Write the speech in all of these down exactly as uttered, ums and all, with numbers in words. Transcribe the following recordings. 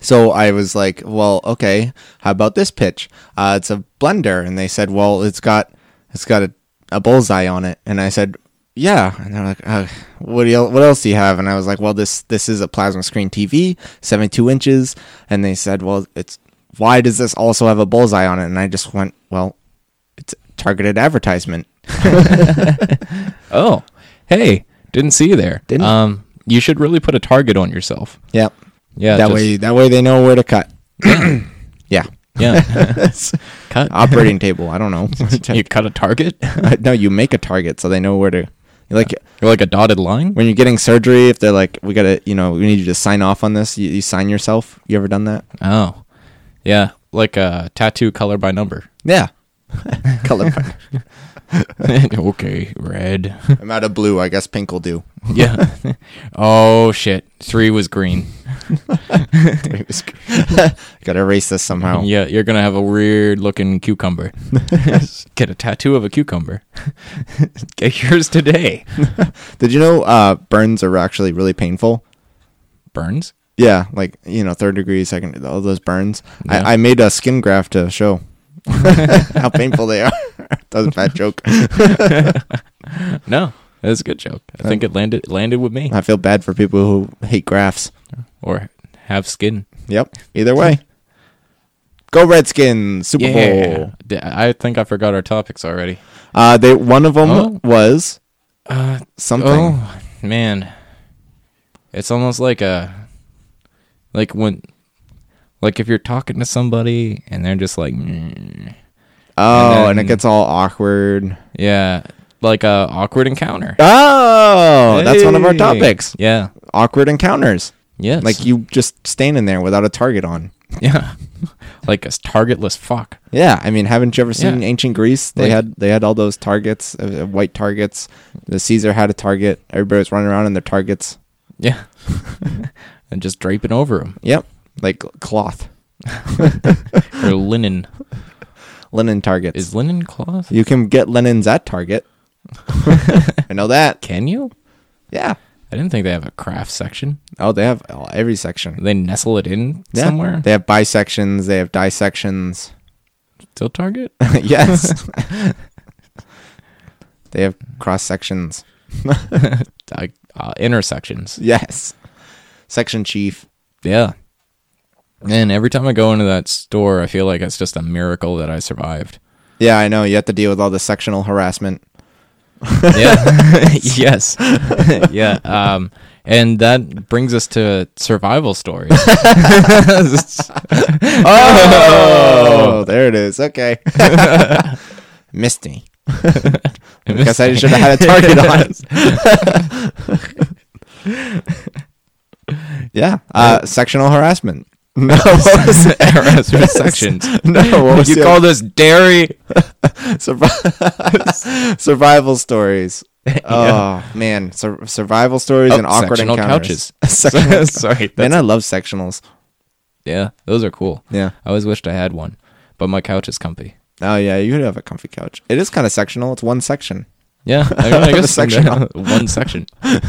So I was like, well, okay, how about this pitch? Uh, it's a blender. And they said, well, it's got it's got a, a bullseye on it. And I said, yeah. And they're like, uh, what do you, what else do you have? And I was like, well, this this is a plasma screen T V, seventy-two inches. And they said, well, it's why does this also have a bullseye on it? And I just went, well, it's targeted advertisement. Oh, hey, didn't see you there. Didn't? Um, you should really put a target on yourself. Yep. Yeah. That just- way, that way they know where to cut. Yeah. Yeah. Cut. Operating table. I don't know. You cut a target? No, you make a target so they know where to. Like You're like a dotted line? when you're getting surgery, if they're like, we gotta, you know, we need you to sign off on this. You, you sign yourself. You ever done that? Oh. Yeah. Like a tattoo color by number. Yeah. Color. Okay. Red. I'm out of blue. I guess pink will do. Yeah. Oh, shit. Three was green. Gotta erase this somehow. Yeah, you're going to have a weird looking cucumber. Get a tattoo of a cucumber. Get yours today. Did you know uh, burns are actually really painful? Burns? Yeah, like, you know, third degree, second, all those burns. Yeah. I, I made a skin graft to show how painful they are. That was a bad joke. No, that was a good joke. I think it landed landed with me. I feel bad for people who hate grafts. Or have skin. Yep. Either way. Go Redskins, Super Bowl. D- I think I forgot our topics already. Uh, they one of them Oh. was Uh, something. Oh, man. It's almost like a... Like when... Like if you're talking to somebody and they're just like... Mm, Oh, and and, then- it gets all awkward. yeah. Like a awkward encounter. Oh, that's one of our Hey. topics. Yeah. Awkward encounters. Yes. Like you just standing there without a target on. Yeah. Like a targetless fuck. Yeah, I mean, haven't you ever seen Yeah. ancient Greece? They Like- had they had all those targets, uh, white targets. The Caesar had a target. Everybody was running around in their targets. Yeah. And just draping over them. Yep, like cloth, Or linen. linen targets. Is linen cloth? You can get linens at Target. I know that. Can you? Yeah. I didn't think they have a craft section. Oh, they have oh, every section. They nestle it in Yeah. somewhere. They have bisections. They have dissections. Still Target? Yes. They have cross sections. uh, uh, intersections. Yes. Section chief. Yeah. And every time I go into that store, I feel like it's just a miracle that I survived. Yeah, I know. You have to deal with all the sectional harassment. Yeah. Yes. Yeah. Um, and that brings us to survival stories. Oh, there it is. Okay. Missed me. I guess I should have had a target on. Yeah. Uh, sectional harassment. No. What was it? Harassment sections. No. What was You the call other- this dairy? Survi- survival stories. Oh man, Sur- survival stories Oh, and awkward sectional encounters. couches. Sectional- Sorry. Man, that's- I love sectionals. Yeah, those are cool. Yeah. I always wished I had one, but my couch is comfy. Oh yeah, you would have a comfy couch. It is kind of sectional. It's one section. Yeah, I, mean, I The guess section. one section.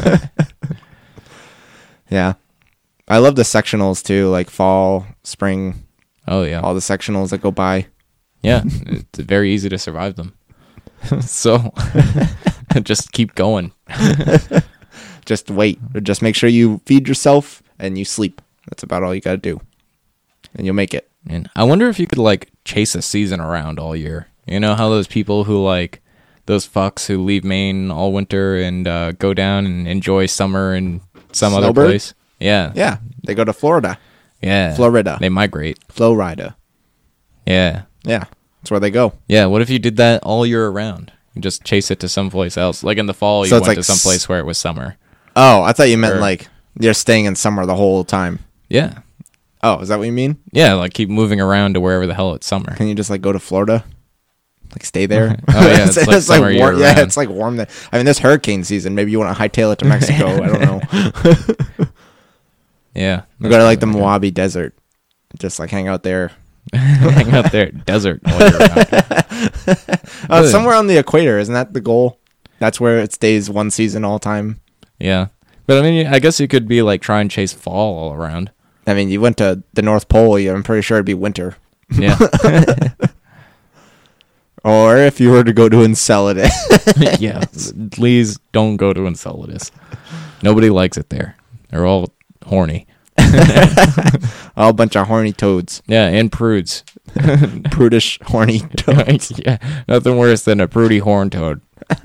Yeah. I love the sectionals too, like fall, spring, Oh yeah, all the sectionals that go by. yeah. It's very easy to survive them. So just keep going. Just wait. Just make sure you feed yourself and you sleep. That's about all you got to do. And you'll make it. And I wonder if you could like chase a season around all year. You know how those people who like those fucks who leave Maine all winter and uh, go down and enjoy summer in some other Snowbird? place. Yeah, Yeah. They go to Florida. yeah. Florida. They migrate. Florida. Yeah, Yeah. That's where they go. yeah. What if you did that all year around? You just chase it to someplace else. Like in the fall, you So it's went like to s- someplace where it was summer. Oh, I thought you meant Or- like you're staying in summer the whole time. Yeah, Oh, is that what you mean? yeah. Like keep moving around to wherever the hell it's summer. Can you just like go to Florida? Like stay there? Oh, yeah, it's like summer warm. year Yeah, round. it's like warm there. I mean, this hurricane season. Maybe you want to hightail it to Mexico. I don't know. Yeah, We go to like the Mojave Desert. Just like hang out there. hang out there, desert. all year round. Uh, Really? somewhere on the equator, isn't that the goal? That's where it stays one season all time. Yeah, but I mean, I guess you could be like try and chase fall all around. I mean, you went to the North Pole. I'm pretty sure it'd be winter. Yeah. Or if you were to go to Enceladus. Yeah. Please don't go to Enceladus. Nobody likes it there. They're all horny. All a bunch of horny toads. Yeah, and prudes. Prudish, horny toads. Yeah, nothing worse than a prudy horn toad.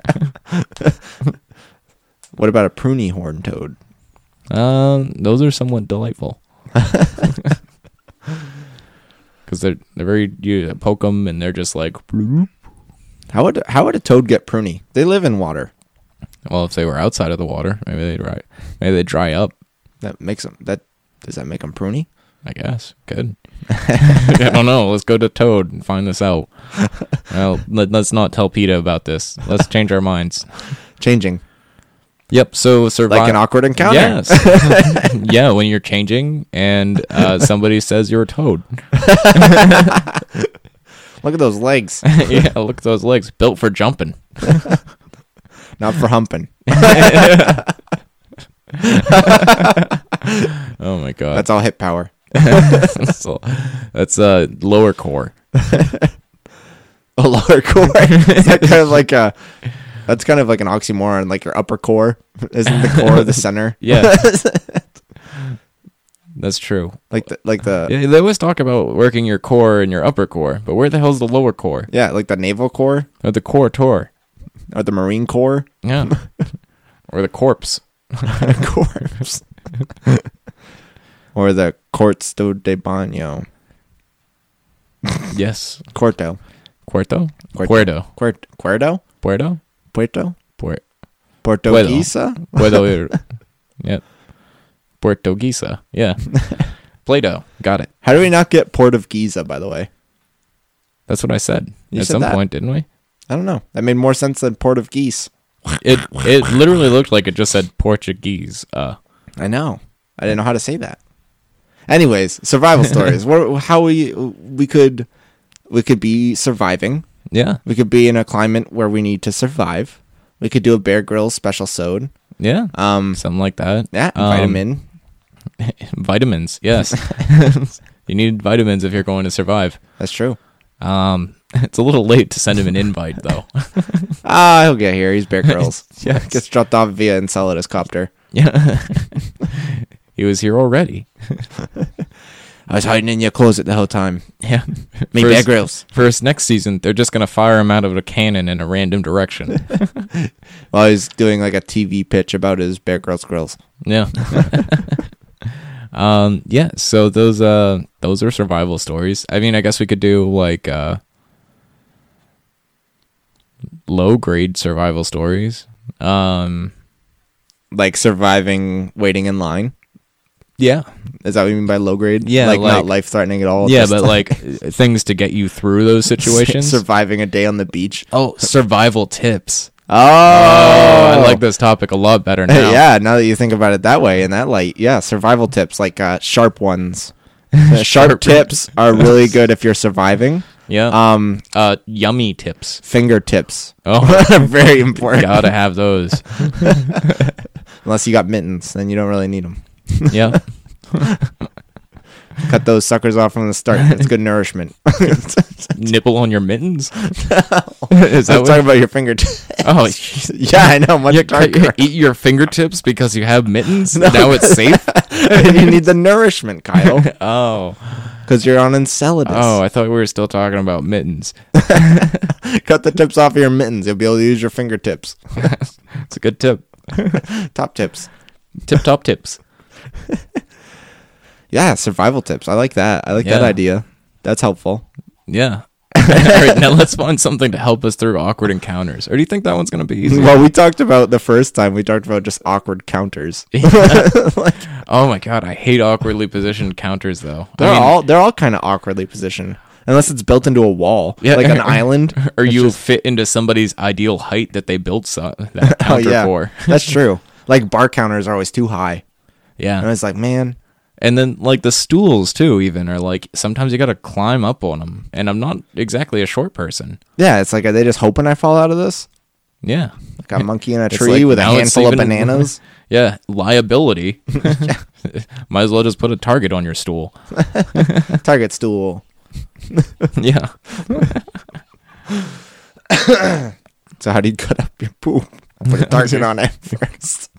What about a pruny horn toad? Um, those are somewhat delightful. Because they're they're very you poke them and they're just like. Bloop. How would how would a toad get pruny? They live in water. Well, if they were outside of the water, maybe they dry. Maybe they dry up. That makes them. That does that make them pruny? I guess. Good. I don't know. Let's go to Toad and find this out. Well, let, let's not tell PETA about this. Let's change our minds. Changing. Yep. So survive. Like an awkward encounter. Yes. Yeah. When you're changing and uh, somebody says you're a toad. Look at those legs. Yeah. Look at those legs. Built for jumping. Not for humping. Oh my god. That's all hip power. That's, all, that's uh lower core. A lower core. Is that kind of like a that's kind of like an oxymoron, like your upper core isn't the core the center. Yeah. That's true. Like the like the Yeah, they always talk about working your core and your upper core, but where the hell's the lower core? yeah, like the naval core Or the core tor? or the marine core. Yeah. Or the corpse. Corpse. Or the Corto de Baño. Yes. Corto. Cuarto? Cuarto. Puerto. Quert Cuerdo? Puerto? Puerto? Puer- Portuguesa? Puerto. Yep. Portuguesa. Yeah. Play-Doh. Got it. How do we not get Port of Giza, by the way? That's what I said. You At said some that. point, didn't we? I don't know. That made more sense than Port of Geese. It it literally looked like it just said Portuguese. Uh, I know. I didn't know how to say that. Anyways, survival stories. What, how we we could we could be surviving. yeah. We could be in a climate where we need to survive. We could do a Bear Grylls special sode. Yeah. Um, Something like that. yeah, Um, vitamin. Vitamins. Yes. You need vitamins if you're going to survive. That's true. Um, it's a little late to send him an invite, though. Ah, he'll get here. He's Bear Grylls. Yes. Gets dropped off via Enceladus copter. Yeah. He was here already. I was hiding in your closet the whole time. Yeah. Me, For Bear his- Grylls. For his next season, they're just going to fire him out of a cannon in a random direction. While he's doing like a T V pitch about his Bear Grylls grills. Yeah. um, yeah, so those uh those are survival stories. I mean, I guess we could do like uh low grade survival stories. Um Like surviving, waiting in line. yeah. Is that what you mean by low grade? Yeah, like, like- not life threatening at all. Yeah, just but like things to get you through those situations. surviving a day on the beach. Oh, survival tips. Oh, Oh, I like this topic a lot better now. Yeah, now that you think about it that way, in that light, yeah, survival tips like uh, sharp ones. Uh, sharp Sharp. tips are really good if you're surviving. Yeah. Um, Uh, yummy tips. fingertips Oh, are very important. gotta have those. Unless you got mittens, then you don't really need them. Yeah. Cut those suckers off from the start. It's good nourishment. Nibble on your mittens. Is I'm that what? talking about your fingertips. Oh, Yeah, I know. Much you darker. eat your fingertips because you have mittens. Now it's safe. You need the nourishment, Kyle, Oh, because you're on Enceladus. oh! I thought we were still talking about mittens. Cut the tips off of your mittens. You'll be able to use your fingertips. It's a good tip. Top tips. Tip top tips. Yeah, survival tips. I like that. I like that Yeah. idea. That's helpful. Yeah. All right, now let's find something to help us through awkward encounters. Or do you think that one's gonna be easy? Well, we talked about the first time. We talked about just awkward counters. Oh my god, I hate awkwardly positioned counters though. I They're mean, all they're all kind of awkwardly positioned, unless it's built into a wall, Yeah, like an or- island. or It's you just- fit into somebody's ideal height that they built so- that Oh counter yeah, for. that's true. Like bar counters are always too high, Yeah. and it's like, man, And then like the stools too, even are like sometimes you got to climb up on them. And I'm not exactly a short person. yeah, it's like, are they just hoping I fall out of this? Yeah, Like a monkey in a It's tree like, with a now it's handful of even- bananas. Yeah, liability. Might as well just put a target on your stool. Target stool. Yeah. So how do you cut up your poop? Put a target on it first.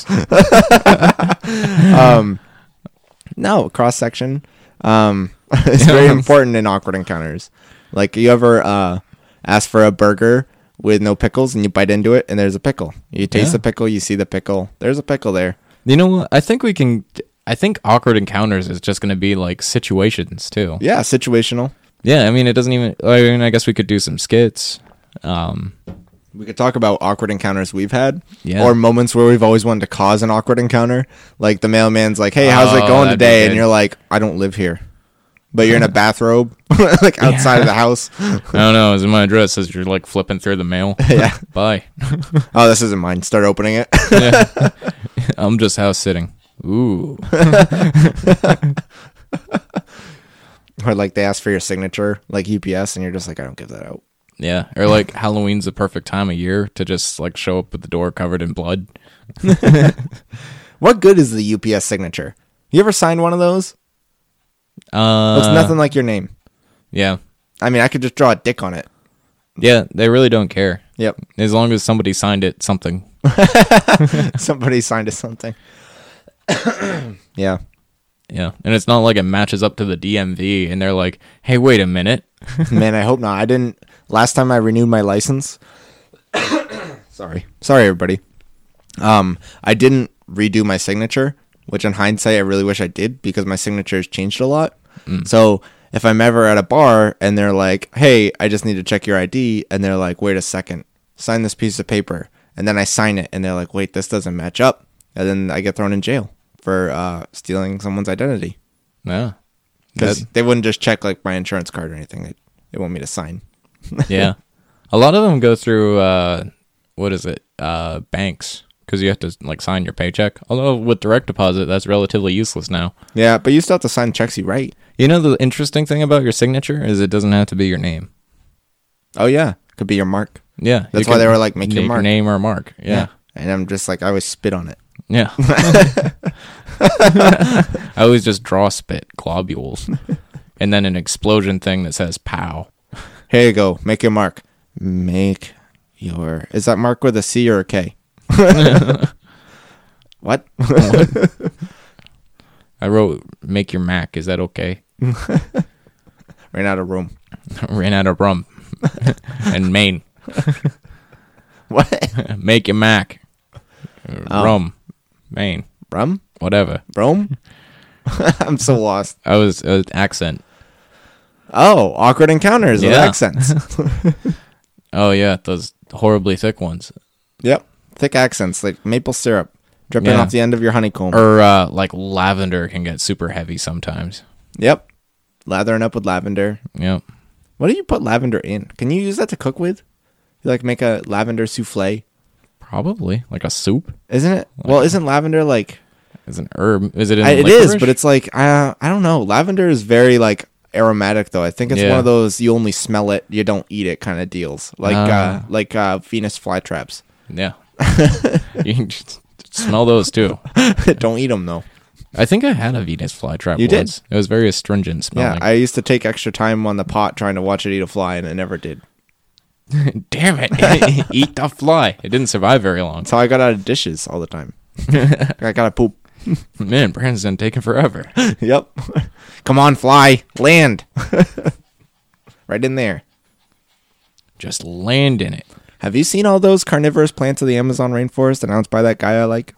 um, no, cross section. Um, it's very important in awkward encounters. Like, you ever uh, ask for a burger with no pickles and you bite into it and there's a pickle. You taste Yeah. the pickle, you see the pickle. There's a pickle there. You know what? I think we can. I think awkward encounters is just going to be like situations too. Yeah, situational. Yeah, I mean, it doesn't even. I mean, I guess we could do some skits. Um, We could talk about awkward encounters we've had, Yeah. or moments where we've always wanted to cause an awkward encounter. Like the mailman's like, "Hey, how's it Oh, going that'd be today?" And good. you're like, "I don't live here," but you're in a bathrobe, like outside of the house. I don't know. Is in my address as you're like flipping through the mail. Yeah. Bye. Oh, this isn't mine. Start opening it. Yeah. I'm just house sitting. Ooh. Or like they ask for your signature, like U P S, and you're just like, "I don't give that out." Yeah. Or like Halloween's the perfect time of year to just like show up at the door covered in blood. What good is the U P S signature? You ever signed one of those? Uh, Looks nothing like your name. Yeah. I mean, I could just draw a dick on it. Yeah. They really don't care. Yep. As long as somebody signed it, something. Somebody signed us something. Yeah. Yeah. And it's not like it matches up to the D M V and they're like, hey, wait a minute. Man, I hope not. I didn't. Last time I renewed my license. Sorry. Sorry, everybody. Um, I didn't redo my signature, which in hindsight, I really wish I did because my signature has changed a lot. Mm. So if I'm ever at a bar and they're like, hey, I just need to check your I D, and they're like, wait a second, sign this piece of paper. And then I sign it, and they're like, wait, this doesn't match up. And then I get thrown in jail for uh, stealing someone's identity. Yeah. Because That- they wouldn't just check like my insurance card or anything. They, they want me to sign. Yeah. A lot of them go through, uh, what is it? Uh, banks. Because you have to like sign your paycheck. Although with direct deposit, that's relatively useless now. Yeah, but you still have to sign checks you write. You know the interesting thing about your signature is it doesn't have to be your name. Oh, yeah. Could be your mark. Yeah. That's you why can they were like, make your mark. name or mark. Yeah. And I'm just like, I always spit on it. Yeah. I always just draw spit globules. And then an explosion thing that says pow. Here you go. Make your mark. Make your... Is that mark with a C or a K? What? I wrote make your Mac. Is that okay? Ran out of room. Ran out of rum. And Maine. What? Make your Mac. Oh. Rum. Maine. Rum? Whatever. Rome? I'm so lost. I was uh, accent. Oh, awkward encounters with Yeah. accents. Oh yeah, those horribly thick ones. Yep. Thick accents, like maple syrup dripping Yeah. off the end of your honeycomb. Or uh, like lavender can get super heavy sometimes. Yep. Lathering up with lavender. Yep. What do you put lavender in? Can you use that to cook with? You like make a lavender souffle? Probably like a soup. Isn't it? Well, isn't lavender like... Is an herb? Is it in I, it licorice? is, but it's like uh, I don't know. Lavender is very like aromatic, though. I think it's Yeah. one of those you only smell it, you don't eat it kind of deals, like uh, Ah. like uh, Venus flytraps. Yeah. You can just smell those too. Don't eat them though. I think I had a Venus flytrap You did? once. It was very astringent Yeah, smelling. I used to take extra time on the pot trying to watch it eat a fly, and it never did. Damn it. Eat the fly. It didn't survive very long. That's how I got out of dishes all the time. I gotta poop. Man, Brandon's taking forever. Yep. Come on, fly, land. Right in there. Just land in it. Have you seen all those carnivorous plants of the Amazon rainforest announced by that guy I like?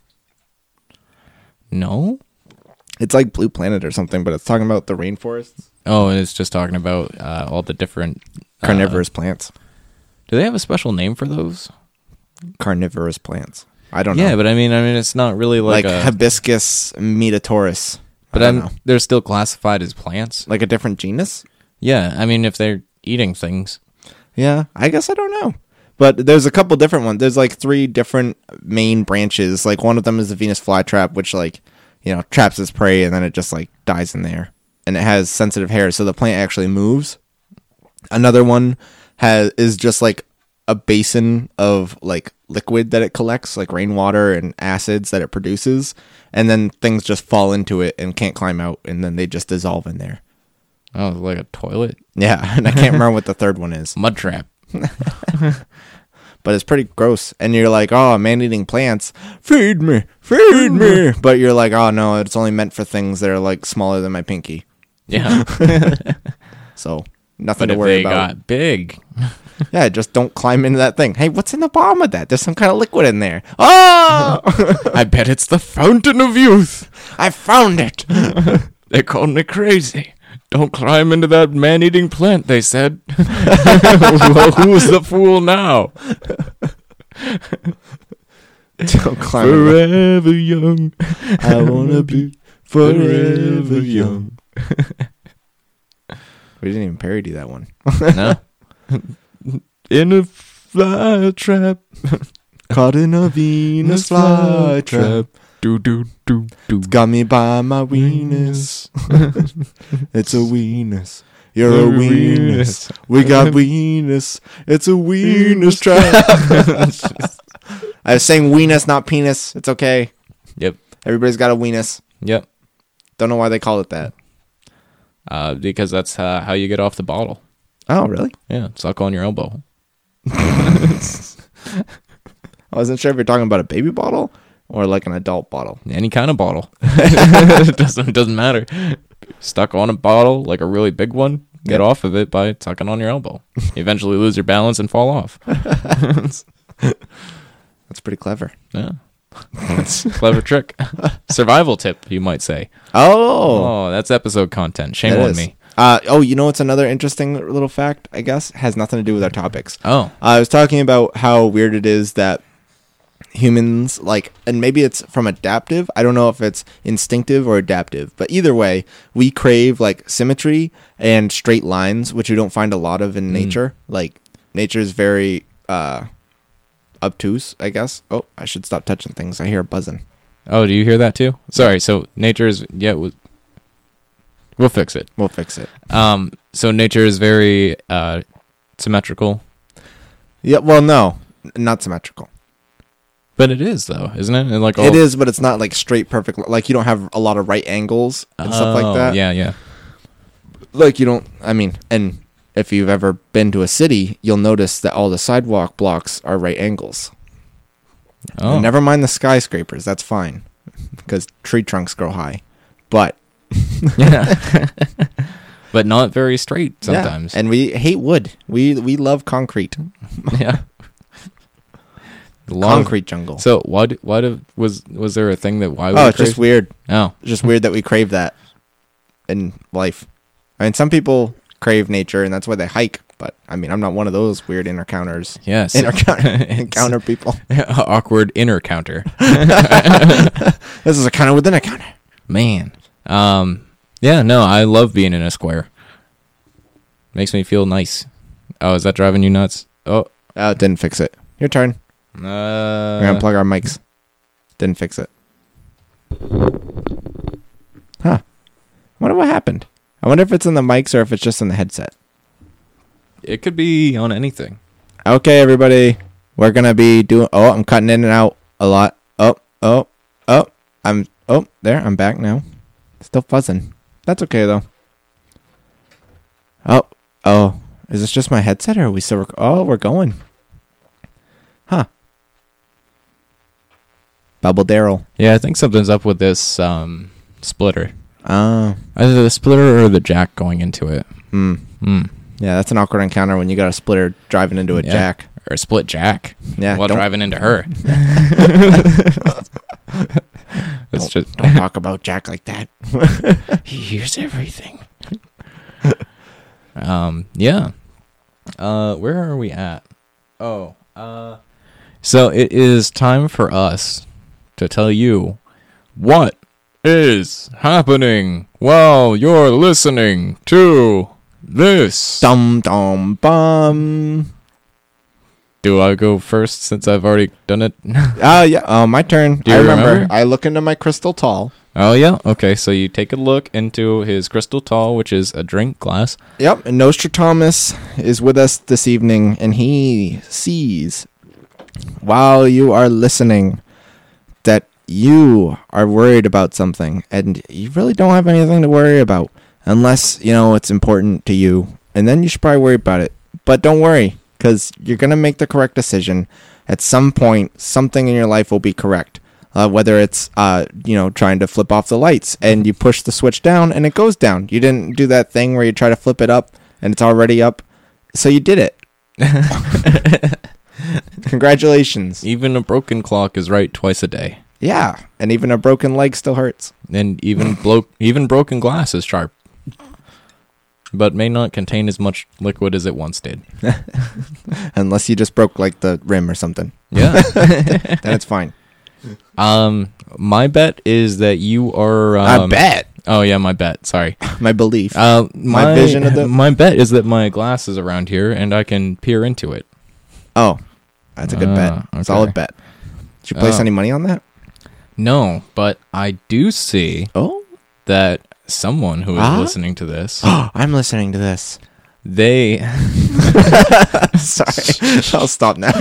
No? It's like Blue Planet or something, but it's talking about the rainforests. Oh, and it's just talking about uh, all the different... uh, Carnivorous plants. do they have a special name for those? Carnivorous plants. I don't Yeah, know. but I mean, I mean, it's not really like, Like, a... Hibiscus metataurus. but I don't I'm, know. they're still classified as plants. Like a different genus? Yeah, I mean, if they're eating things. Yeah, I guess I don't know. But there's a couple different ones. There's like three different main branches. Like one of them is the Venus flytrap, which like, you know, traps its prey and then it just like dies in there. And it has sensitive hair, so the plant actually moves. Another one has is just like a basin of like liquid that it collects, like rainwater and acids that it produces, and then things just fall into it and can't climb out, and then they just dissolve in there. Oh, like a toilet? Yeah, and I can't remember what the third one is. Mud trap. But it's pretty gross. And you're like, oh, man-eating plants, feed me, feed me. But you're like, oh, no, it's only meant for things that are like smaller than my pinky. Yeah. So nothing But to if worry they about. got big, Yeah, just don't climb into that thing. Hey, what's in the bottom of that? There's some kind of liquid in there. Oh! I bet it's the fountain of youth. I found it. They called me crazy. Don't climb into that man-eating plant, they said. Well, who's the fool now? Don't climb into Forever young. I wanna be forever young. We didn't even parody that one. No. In a fly trap. Caught in a Venus fly trap. Do, do, do, do. Got me by my weenus. It's a weenus. You're a weenus. We got weenus. It's a weenus trap. I was saying weenus, not penis. It's okay. Yep. Everybody's got a weenus. Yep. Don't know why they call it that. Uh, because that's uh, how you get off the bottle. Oh, really? Yeah, suck on your elbow. I wasn't sure if you're talking about a baby bottle or like an adult bottle. Any kind of bottle. It doesn't, doesn't matter. Stuck on a bottle, like a really big one, get Yep. off of it by sucking on your elbow. You eventually lose your balance and fall off. That's pretty clever. Yeah. That's a clever trick. Survival tip, you might say. Oh, Oh, that's episode content. Shame it on is. me. Uh, oh, you know what's another interesting little fact, I guess? Has nothing to do with our topics. Oh. I was talking about how weird it is that humans, like, and maybe it's from adaptive. I don't know if it's instinctive or adaptive, but either way, we crave, like, symmetry and straight lines, which we don't find a lot of in Mm. nature. Like, nature is very uh, obtuse, I guess. Oh, I should stop touching things. I hear a buzzing. Oh, do you hear that too? Sorry. So nature is, yeah, we- we'll fix it. We'll fix it. Um, so nature is very uh, symmetrical, Yeah, well, no, not symmetrical. but it is though, isn't it? And like all, It is, but it's not like straight, perfect. Like you don't have a lot of right angles and stuff like Oh, that. Yeah, yeah. Like you don't. I mean, and if you've ever been to a city, you'll notice that all the sidewalk blocks are right angles. Oh, And never mind the skyscrapers. That's fine because tree trunks grow high. But yeah. But not very straight sometimes. yeah, and we hate wood. We we love concrete. Yeah. A lot of- Concrete jungle. So why d- why do, was was there a thing that why we Oh, it's just crave- weird. Oh, It's just weird that we crave that in life. I mean, some people crave nature, and that's why they hike. But I mean, I'm not one of those weird encounters. yes. Encounter, It's- encounter people. Awkward inner counter. This is a counter within a counter. Man. Um yeah, no, I love being in a square. Makes me feel nice. Oh, is that driving you nuts? Oh. Oh, it didn't fix it. Your turn. Uh, We're gonna plug our mics. Didn't fix it. Huh. Wonder what happened. I wonder if it's in the mics or if it's just in the headset. it could be on anything. Okay, everybody. We're gonna be doing. Oh, I'm cutting in and out a lot. Oh, oh, oh. I'm. Oh, there. I'm back now. Still fuzzing. That's okay though. Oh, oh. Is this just my headset, or are we still? Rec- oh, we're going. Huh. Bubble Daryl. Yeah, I think something's up with this um splitter. Oh. Either the splitter or the jack going into it. Hmm. Hmm. Yeah, that's an awkward encounter when you got a splitter driving into a Yeah. jack. Or a split jack. Yeah. While don't, driving into her. It's don't, just don't talk about Jack like that. he hears everything. um yeah. Uh where are we at? Oh, uh so it is time for us to tell you what is happening while you're listening to this. Dum dum bum. Do I go first since I've already done it? Ah, yeah. Oh, my turn. Do you I remember. remember? I look into my crystal tall. Oh, yeah? Okay, so you take a look into his crystal tall, which is a drink glass. Yep, and Nostradamus is with us this evening, and he sees, while you are listening, that you are worried about something, and you really don't have anything to worry about, unless, you know, it's important to you, and then you should probably worry about it. But don't worry, because you're going to make the correct decision. At some point, something in your life will be correct. Uh, whether it's, uh, you know, trying to flip off the lights and you push the switch down and it goes down. You didn't do that thing where you try to flip it up and it's already up. So you did it. Congratulations. Even a broken clock is right twice a day. Yeah. And even a broken leg still hurts. And even blo- even broken glass is sharp. But may not contain as much liquid as it once did. Unless you just broke like the rim or something. Yeah. Then it's fine. Um, my bet is that you are. Um, I bet. Oh yeah, my bet. Sorry, My belief. uh, my, My vision of the- my bet is that my glass is around here and I can peer into it. Oh, that's a good Ah, bet. okay. Solid bet. Did you place Oh. any money on that? No, but I do see Oh. that someone who is Ah? listening to this, I'm listening to this. they Sorry. I'll stop now.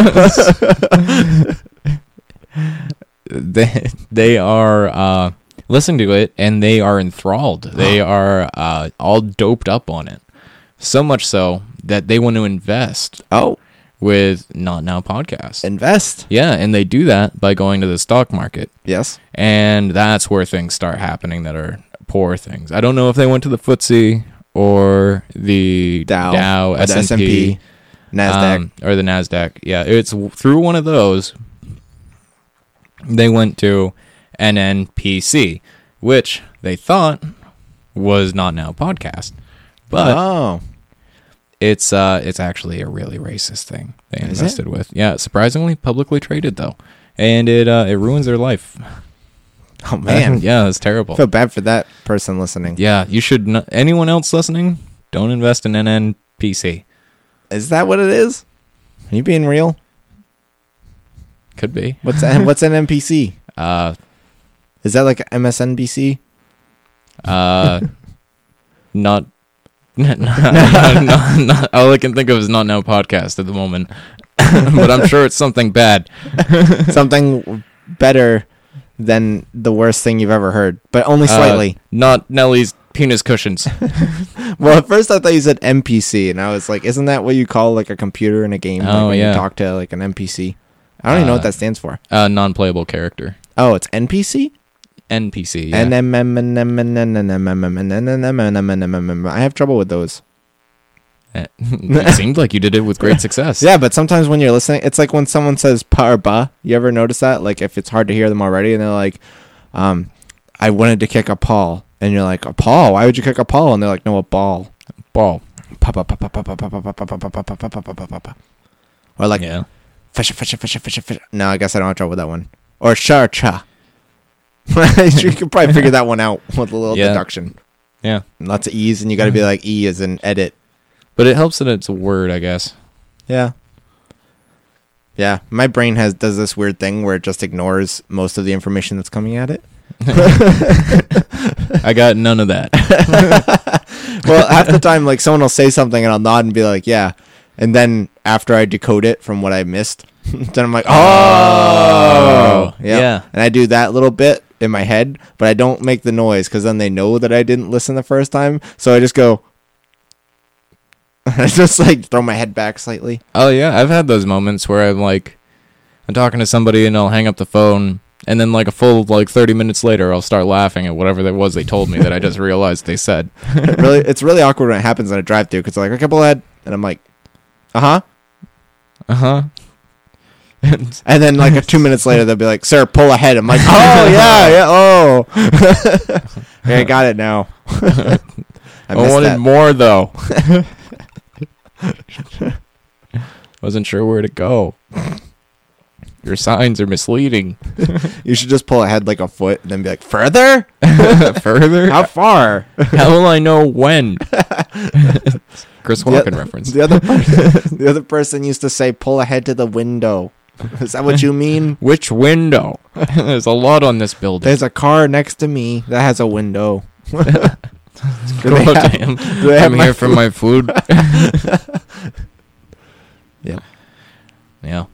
they they are uh, listening to it and they are enthralled. They are uh, all doped up on it. So much so that they want to invest Oh, with Not Now Podcast. invest. Yeah, and they do that by going to the stock market. Yes. And that's where things start happening that are poor things. I don't know if they went to the F T S E or the Dow. Dow, or the S and S and P, P. NASDAQ. um, or the NASDAQ. Yeah, it's w- through one of those. They went to N N P C, which they thought was Not Now Podcast. But oh. it's uh, it's actually a really racist thing they Is invested with. Yeah, surprisingly publicly traded, though. And it uh, it ruins their life. Oh, man. Yeah, it's terrible. I feel bad for that person listening. Yeah, you should not. Anyone else listening, don't invest in N N P C. Is that what it is? Are you being real? Could be. What's what's an N P C? Uh, Is that like M S N B C? uh, not. not, not, not, all I can think of is Not Now Podcast at the moment. But I'm sure it's something bad. Something better than the worst thing you've ever heard, but only slightly. Uh, not Nellie's penis cushions. Well, at first I thought you said N P C, and I was like, isn't that what you call like a computer in a game? Like Oh, when yeah. you talk to like an N P C. I don't even know what Uh, that stands for. Uh, non-playable character. Oh, it's N P C? N P C. Yeah. N M M N M N N N M M N N N N N M N M M. I have trouble with those. It seemed like you did it with great success. Yeah, but sometimes when you're listening, it's like when someone says parba. You ever notice that? Like if it's hard to hear them already, and they're like, um, I wanted to kick a Paul. And you're like, a Paul? Why would you kick a Paul? And they're like, no, a ball. Ball. Or like, Yeah. fish, fish, fish, fish, fish. No, I guess I don't have trouble with that one. Or charcha. You could probably figure that one out with a little Yeah. deduction. Yeah. Lots of E's, and you got to be like, E as in edit. But it helps that it's a word, I guess. Yeah. Yeah. My brain has does this weird thing where it just ignores most of the information that's coming at it. I got none of that. Well, half the time, like, someone will say something, and I'll nod and be like, yeah. And then after I decode it from what I missed, then I'm like, oh, yeah. yeah. And I do that little bit in my head, but I don't make the noise because then they know that I didn't listen the first time. So I just go, I just like throw my head back slightly. Oh, yeah. I've had those moments where I'm like, I'm talking to somebody and I'll hang up the phone. And then like a full like thirty minutes later, I'll start laughing at whatever that was they told me that I just realized they said. It really, it's really awkward when it happens on a drive through because they're like, okay, pull ahead. And I'm like, uh huh. Uh-huh. And then like a two minutes later, they'll be like, sir, pull ahead. I'm like, oh, yeah, yeah, oh. Okay, I got it now. I, I missed wanted that. more, though. Wasn't sure where to go. Your signs are misleading. You should just pull ahead like a foot and then be like, further? Further? How far? How will I know when? Chris The- Walken reference. The other, the other person used to say, pull ahead to the window. Is that what you mean? Which window? There's a lot on this building. There's a car next to me that has a window. Do Go they to have- him. do they have I'm my here for my food. Yeah. Yeah.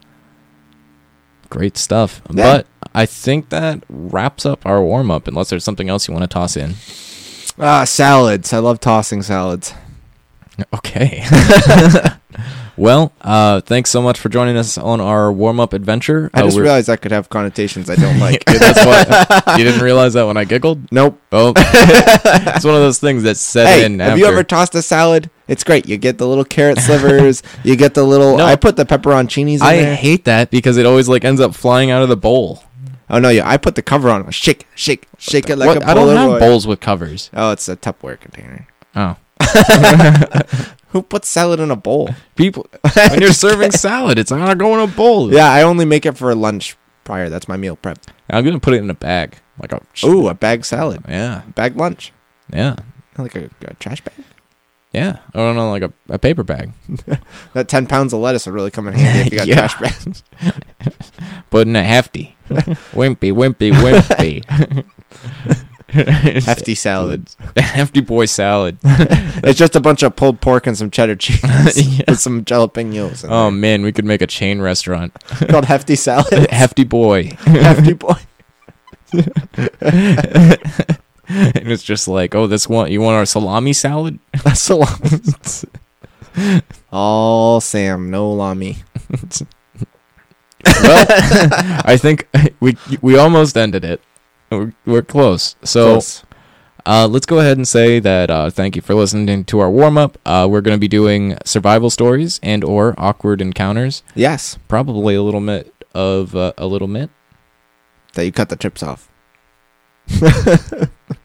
Great stuff. Yeah. But I think that wraps up our warm up, unless there's something else you want to toss in. Ah, salads. I love tossing salads. Okay. Well, uh, thanks so much for joining us on our warm up adventure. I Uh, just we're- realized that could have connotations I don't like. Yeah, that's why you didn't realize that when I giggled. Nope. Oh, it's one of those things that set Hey, in. have after. you ever tossed a salad? It's great. You get the little carrot slivers. You get the little. No. I put the pepperoncinis in I there. hate that because it always like ends up flying out of the bowl. Oh no, yeah. I put the cover on. Shake, shake, shake it like What? a I don't have Polaroid. bowls with covers. Oh, it's a Tupperware container. Oh, Who puts salad in a bowl? people, when you're serving salad, it's not gonna go in a bowl. Yeah, I only make it for lunch prior. That's my meal prep. I'm gonna put it in a bag, like a. Ooh, a bag salad, Yeah, bag lunch, yeah, like a, a trash bag. yeah. Oh no, like a, a paper bag. That ten pounds of lettuce will really come in handy if you got Yeah. trash bags. Put in a hefty, wimpy, wimpy, wimpy. Hefty salad. Hefty boy salad. It's just a bunch of pulled pork and some cheddar cheese Yeah. with some jalapenos. In Oh man, we could make a chain restaurant. there. Called Hefty Salad. Hefty boy. Hefty boy. And it's just like, oh, this one, you want our salami salad? That's so long. All Sam, no Lamy. Well, I think we we almost ended it. We're, we're close. So Close. uh, let's go ahead and say that uh, thank you for listening to our warm up. Uh, we're going to be doing survival stories and or awkward encounters. Yes, Probably a little bit of uh, a little bit. that you cut the chips off.